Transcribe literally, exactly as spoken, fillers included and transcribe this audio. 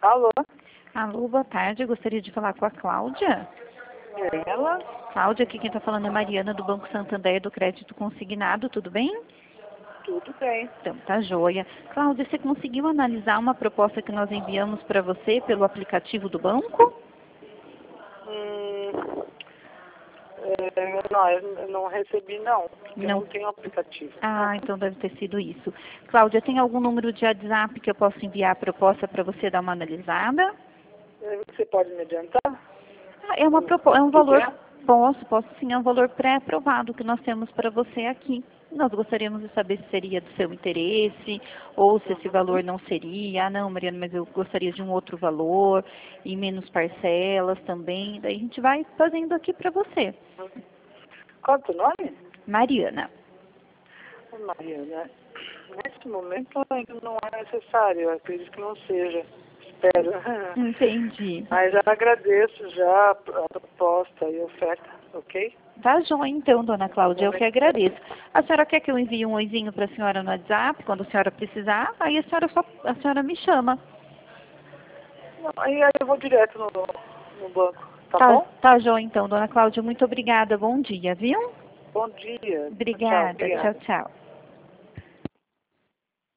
Alô? Alô, boa tarde. Eu gostaria de falar com a Cláudia. É ela? Cláudia, aqui quem está falando é Mariana, do Banco Santander, do Crédito Consignado. Tudo bem? Tudo bem. Então, tá joia. Cláudia, você conseguiu analisar uma proposta que nós enviamos para você pelo aplicativo do banco? Hum, é, não, eu não recebi não. Eu Não. não tenho aplicativo. Ah, então deve ter sido isso. Cláudia, tem algum número de WhatsApp que eu possa enviar a proposta para você dar uma analisada? É, Você pode me adiantar? Ah, É, uma propo... é um Quanto valor, é? posso, posso sim, é um valor pré-aprovado que nós temos para você aqui. Nós gostaríamos de saber se seria do seu interesse, ou se esse valor Uhum. não seria. Ah, não, Mariana, mas eu gostaria de um outro valor, e menos parcelas também. Daí a gente vai fazendo aqui para você. Qual é o teu nome? Mariana. Ô, Mariana, nesse momento ainda não é necessário. Eu acredito que não seja. Espero. Entendi. Mas já agradeço já a proposta e a oferta, ok? Tá joia então, dona Cláudia, eu que Momento. agradeço. A senhora quer que eu envie um oizinho para a senhora no WhatsApp, quando a senhora precisar? Aí a senhora, só, a senhora me chama. Não, aí, aí eu vou direto no, no banco, tá Tá, bom? tá joia então, dona Cláudia, muito obrigada, bom dia, viu? Bom dia. Tchau, Obrigada, tchau, obrigada. tchau.